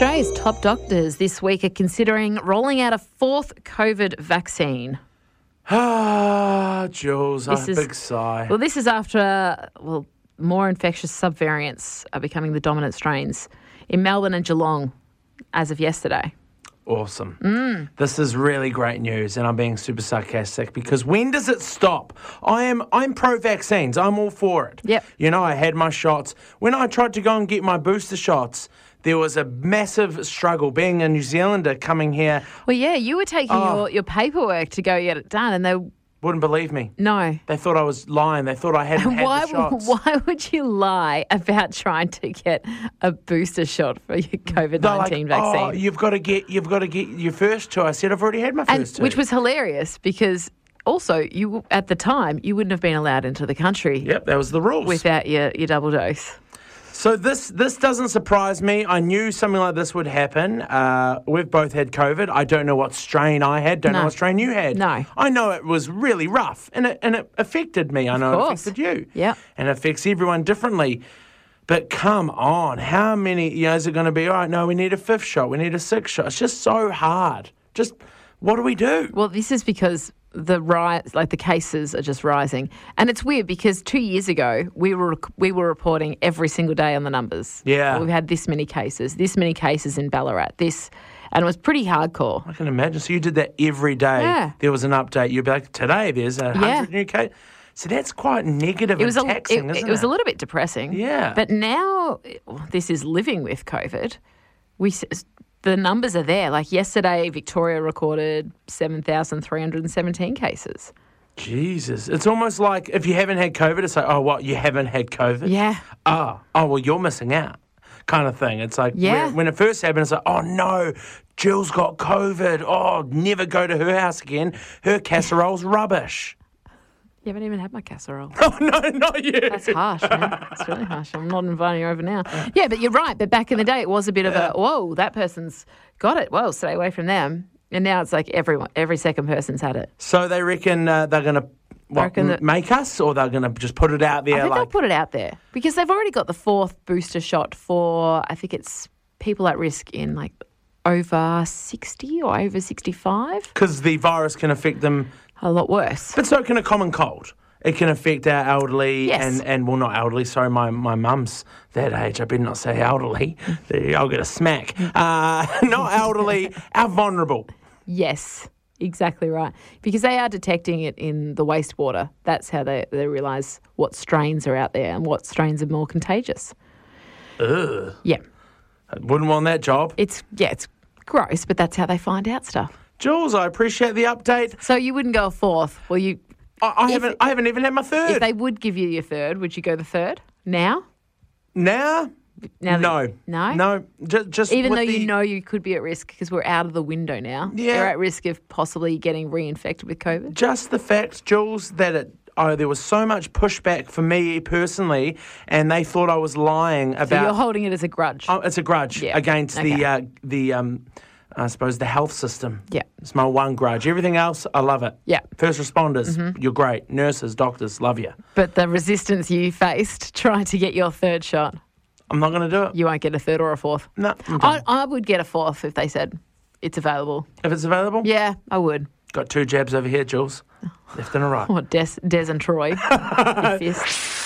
Australia's top doctors this week are considering rolling out a fourth COVID vaccine. Jules, a big sigh. Well, this is after, more infectious subvariants are becoming the dominant strains in Melbourne and Geelong as of yesterday. Awesome. This is really great news, and I'm being super sarcastic because when does it stop? I'm pro-vaccines. I'm all for it. Yep. You know, I had my shots. When I tried to go and get my booster shots, there was a massive struggle being a New Zealander coming here. Well, yeah, you were taking your paperwork to go get it done, and they wouldn't believe me. No. They thought I was lying. They thought I hadn't had the shots. Why would you lie about trying to get a booster shot for your COVID-19 vaccine? Oh, you've got to get your first two. I said I've already had my first two. Which was hilarious because also you at the time you wouldn't have been allowed into the country. Yep, that was the rules. Without your double dose. So this doesn't surprise me. I knew something like this would happen. We've both had COVID. I don't know what strain I had. Don't know what strain you had. No. I know it was really rough, and it affected me. I know it affected you. Yeah. And it affects everyone differently. But come on, how many? Is it going to be? All right, no, we need a fifth shot. We need a sixth shot. It's just so hard. Just what do we do? Well, this is because the cases are just rising, and it's weird because 2 years ago we were reporting every single day on the numbers. Yeah, we've had this many cases in Ballarat. And it was pretty hardcore. I can imagine. So you did that every day. Yeah. There was an update. You'd be like, today there's 100 new cases. So that's quite negative and taxing, isn't it? It was a little bit depressing. Yeah. But now this is living with COVID. The numbers are there. Like yesterday, Victoria recorded 7,317 cases. Jesus. It's almost like if you haven't had COVID, it's like, oh, what, you haven't had COVID? Yeah. Oh, well, you're missing out kind of thing. It's like when it first happened, it's like, oh, no, Jill's got COVID. Oh, never go to her house again. Her casserole's rubbish. You haven't even had my casserole. Oh, no, not you. That's harsh, man. It's really harsh. I'm not inviting you over now. Yeah, but you're right. But back in the day, it was a bit of a, whoa, that person's got it. Whoa, stay away from them. And now it's like every second person's had it. So they reckon they're going to make us, or they're going to just put it out there? I think they'll put it out there because they've already got the fourth booster shot for, I think it's people at risk in like over 60 or over 65. Because the virus can affect them a lot worse. But so can a common cold. It can affect our elderly yes. and well, not elderly, sorry, my mum's that age. I better not say elderly. I'll get a smack. Not elderly, our vulnerable. Yes, exactly right. Because they are detecting it in the wastewater. That's how they realise what strains are out there and what strains are more contagious. Ugh. Yeah. I wouldn't want that job. It's gross, but that's how they find out stuff. Jules, I appreciate the update. So you wouldn't go a fourth? Well, I haven't even had my third. If they would give you your third, would you go the third now? No. No? Just even though you know you could be at risk because we're out of the window now. Yeah. They're at risk of possibly getting reinfected with COVID. Just the fact, Jules, that there was so much pushback for me personally, and they thought I was lying about. So you're holding it as a grudge. It's a grudge against the I suppose the health system. Yeah. It's my one grudge. Everything else, I love it. Yeah. First responders, you're great. Nurses, doctors, love you. But the resistance you faced trying to get your third shot. I'm not going to do it. You won't get a third or a fourth. No. I would get a fourth if they said it's available. If it's available? Yeah, I would. Got 2 jabs over here, Jules. Left and a right. Des and Troy. Your fist.